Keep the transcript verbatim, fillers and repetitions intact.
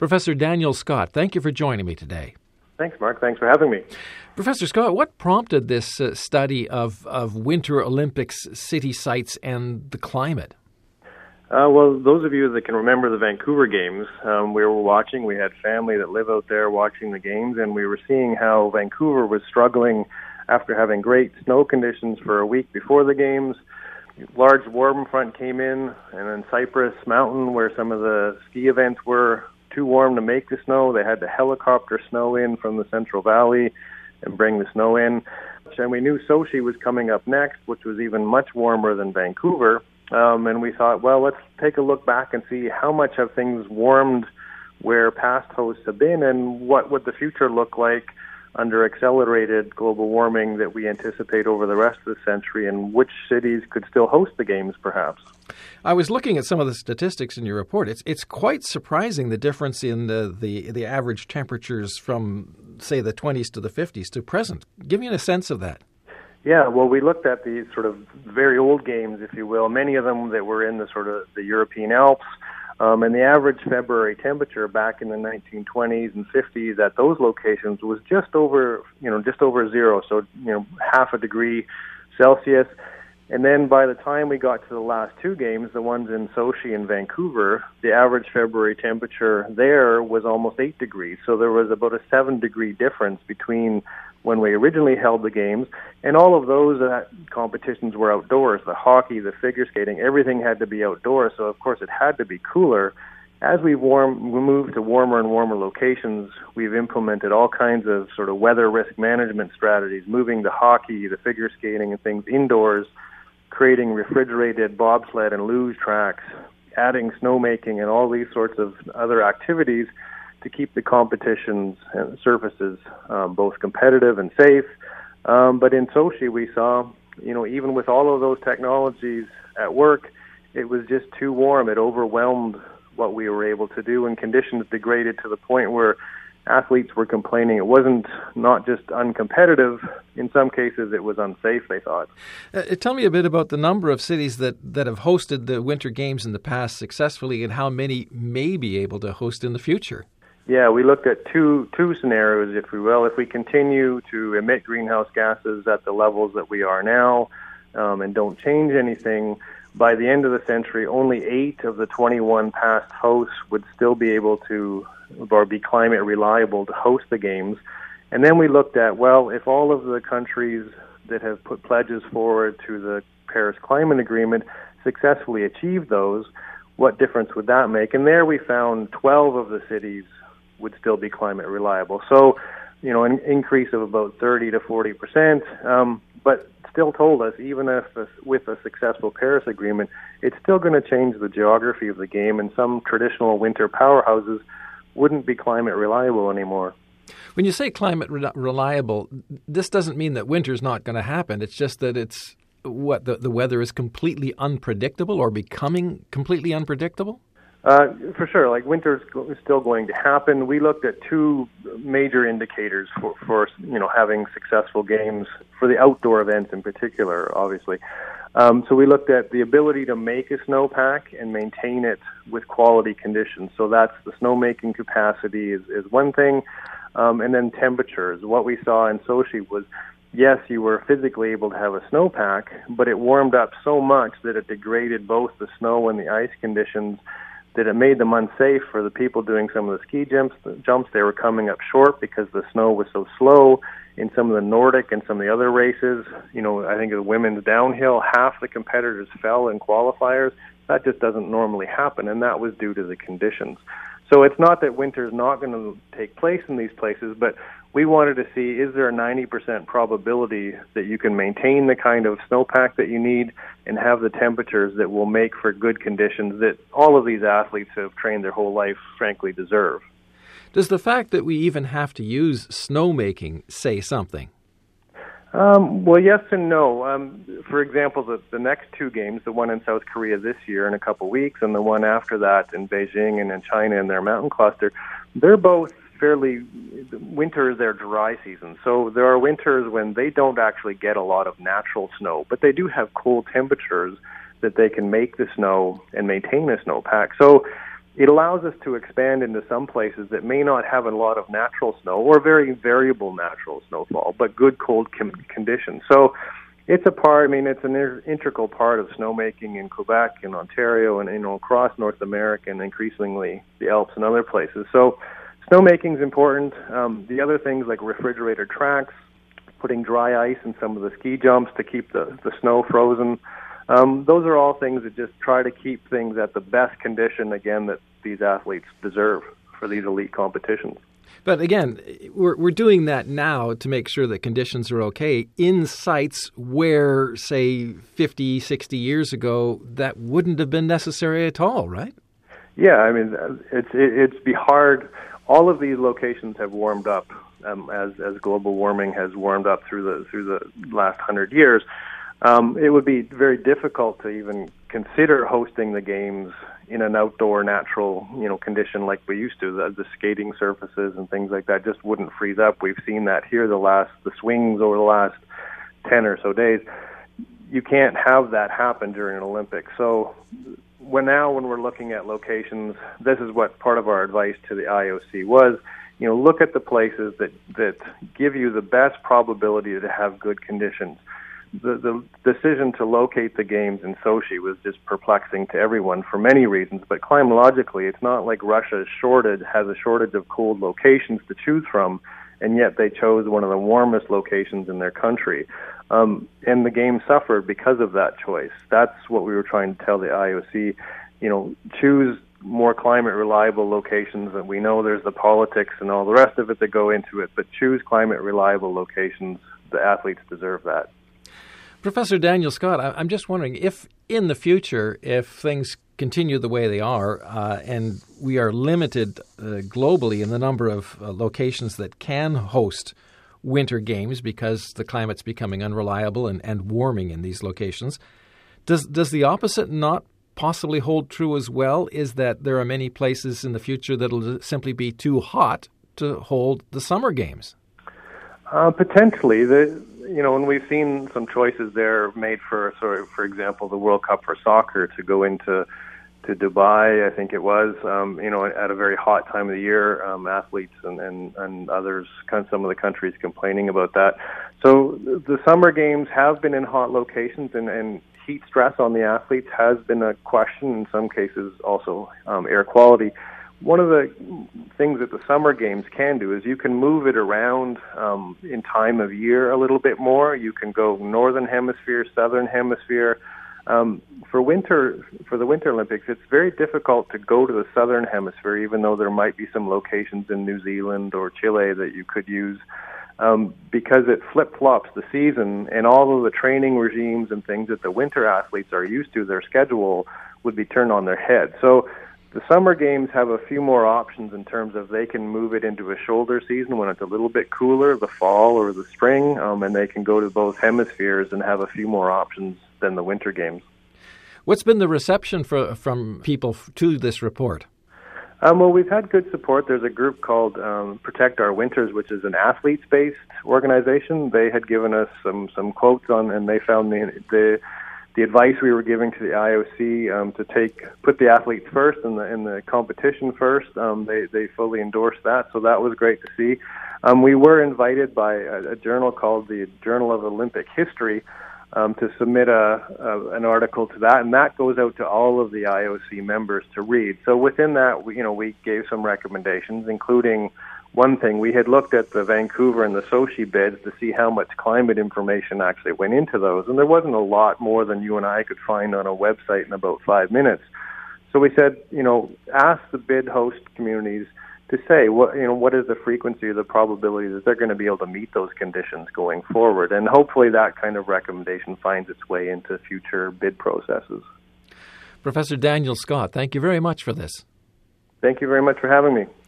Professor Daniel Scott, thank you for joining me today. Thanks, Mark. Thanks for having me. Professor Scott, what prompted this uh, study of, of Winter Olympics city sites and the climate? Uh, well, those of you that can remember the Vancouver Games, um, we were watching. We had family that live out there watching the games, and we were seeing how Vancouver was struggling after having great snow conditions for a week before the games. Large warm front came in, and then Cypress Mountain, where some of the ski events were, too warm to make the snow. They had to helicopter snow in from the Central Valley and bring the snow in. And we knew Sochi was coming up next, which was even much warmer than Vancouver. Um, and we thought, well, let's take a look back and see how much have things warmed where past hosts have been, and what would the future look like under accelerated global warming that we anticipate over the rest of the century, and which cities could still host the games, perhaps. I was looking at some of the statistics in your report. It's it's quite surprising, the difference in the, the, the average temperatures from, say, the twenties to the fifties to present. Give me a sense of that. Yeah, well, we looked at these sort of very old games, if you will, many of them that were in the sort of the European Alps, um, and the average February temperature back in the nineteen twenties and fifties at those locations was just over, you know, just over zero, so, you know, half a degree Celsius. And then by the time we got to the last two games, the ones in Sochi and Vancouver, the average February temperature there was almost eight degrees. So there was about a seven degree difference between when we originally held the games, and all of those uh, competitions were outdoors. The hockey, the figure skating, everything had to be outdoors, so of course it had to be cooler. As we warm, we moved to warmer and warmer locations, we've implemented all kinds of sort of weather risk management strategies, moving the hockey, the figure skating and things indoors, creating refrigerated bobsled and luge tracks, adding snowmaking and all these sorts of other activities to keep the competitions and surfaces um, both competitive and safe. Um, but in Sochi, we saw, you know, even with all of those technologies at work, it was just too warm. It overwhelmed what we were able to do, and conditions degraded to the point where athletes were complaining it wasn't not just uncompetitive. In some cases, it was unsafe, they thought. Uh, tell me a bit about the number of cities that, that have hosted the Winter Games in the past successfully, and how many may be able to host in the future. Yeah, we looked at two two scenarios, if we will. If we continue to emit greenhouse gases at the levels that we are now um, and don't change anything, by the end of the century, only eight of the twenty-one past hosts would still be able to, or be climate reliable to host the games. And then we looked at, well, if all of the countries that have put pledges forward to the Paris Climate Agreement successfully achieve those, what difference would that make? And there we found twelve of the cities would still be climate reliable. So, you know, an increase of about thirty to forty percent, um, but still told us, even if a, with a successful Paris Agreement, it's still going to change the geography of the game, and some traditional winter powerhouses wouldn't be climate reliable anymore. When you say climate re- reliable, this doesn't mean that winter's not going to happen. It's just that it's what the, the weather is completely unpredictable or becoming completely unpredictable? Uh, for sure, like winter's still going to happen. We looked at two major indicators for, for you know having successful games for the outdoor events in particular, obviously. Um, so we looked at the ability to make a snowpack and maintain it with quality conditions. So that's the snowmaking capacity is, is one thing, um, and then temperatures. What we saw in Sochi was, yes, you were physically able to have a snowpack, but it warmed up so much that it degraded both the snow and the ice conditions, that it made them unsafe for the people doing some of the ski jumps. The jumps, they were coming up short because the snow was so slow. In some of the Nordic and some of the other races, you know, I think the women's downhill, half the competitors fell in qualifiers. That just doesn't normally happen, and that was due to the conditions. So it's not that winter's not going to take place in these places, but we wanted to see, is there a ninety percent probability that you can maintain the kind of snowpack that you need and have the temperatures that will make for good conditions that all of these athletes who have trained their whole life, frankly, deserve. Does the fact that we even have to use snowmaking say something? Um, well, yes and no. Um, for example, the, the next two games, the one in South Korea this year in a couple weeks and the one after that in Beijing and in China in their mountain cluster, they're both fairly, winter is their dry season. So there are winters when they don't actually get a lot of natural snow, but they do have cold temperatures that they can make the snow and maintain a snowpack. So it allows us to expand into some places that may not have a lot of natural snow or very variable natural snowfall, but good cold com- conditions. So it's a part, I mean, it's an inter- integral part of snowmaking in Quebec and Ontario and, you know, across North America and increasingly the Alps and other places. So snowmaking is important. Um, the other things like refrigerator tracks, putting dry ice in some of the ski jumps to keep the, the snow frozen. Um, those are all things that just try to keep things at the best condition, again, that these athletes deserve for these elite competitions. But again, we're we're doing that now to make sure that conditions are okay in sites where, say, fifty, sixty years ago, that wouldn't have been necessary at all, right? Yeah, I mean, it's it, it's be hard. All of these locations have warmed up um, as as global warming has warmed up through the through the last hundred years. Um, it would be very difficult to even consider hosting the games in an outdoor natural, you know, condition like we used to. The, the skating surfaces and things like that just wouldn't freeze up. We've seen that here the last the swings over the last ten or so days. You can't have that happen during an Olympics. So when now when we're looking at locations, this is what part of our advice to the I O C was. You know, look at the places that that give you the best probability to have good conditions. The, the decision to locate the games in Sochi was just perplexing to everyone for many reasons, but climatologically, it's not like Russia is shorted, has a shortage of cold locations to choose from, and yet they chose one of the warmest locations in their country. Um, and the game suffered because of that choice. That's what we were trying to tell the I O C. You know, choose more climate reliable locations, and we know there's the politics and all the rest of it that go into it, but choose climate reliable locations. The athletes deserve that. Professor Daniel Scott, I'm just wondering if in the future, if things continue the way they are uh, and we are limited uh, globally in the number of uh, locations that can host winter games because the climate's becoming unreliable and, and warming in these locations, does does the opposite not possibly hold true as well? Is that there are many places in the future that will simply be too hot to hold the summer games? Uh, potentially. The You know, and we've seen some choices there made for, sort of, for example, the World Cup for soccer to go into to Dubai, I think it was, um, you know, at a very hot time of the year, um, athletes and, and, and others, kind of some of the countries complaining about that. So the summer games have been in hot locations, and, and heat stress on the athletes has been a question, in some cases also um, air quality. One of the things that the summer games can do is you can move it around um, in time of year a little bit more. You can go northern hemisphere, southern hemisphere. Um, for winter, for the Winter Olympics, it's very difficult to go to the southern hemisphere, even though there might be some locations in New Zealand or Chile that you could use, um, because it flip-flops the season, and all of the training regimes and things that the winter athletes are used to, their schedule would be turned on their head. So the summer games have a few more options in terms of they can move it into a shoulder season when it's a little bit cooler, the fall or the spring, um, and they can go to both hemispheres and have a few more options than the winter games. What's been the reception for, from people to this report? Um, well, we've had good support. There's a group called um, Protect Our Winters, which is an athletes-based organization. They had given us some, some quotes on, and they found the, the the advice we were giving to the I O C um, to take put the athletes first and the in the competition first. Um, they they fully endorsed that, so that was great to see. Um, we were invited by a, a journal called the Journal of Olympic History um, to submit a, a an article to that, and that goes out to all of the I O C members to read. So within that, we, you know, we gave some recommendations, including one thing. We had looked at the Vancouver and the Sochi bids to see how much climate information actually went into those, and there wasn't a lot more than you and I could find on a website in about five minutes. So we said, you know, ask the bid host communities to say what, you know, what is the frequency or the probability that they're going to be able to meet those conditions going forward, and hopefully that kind of recommendation finds its way into future bid processes. Professor Daniel Scott, thank you very much for this. Thank you very much for having me.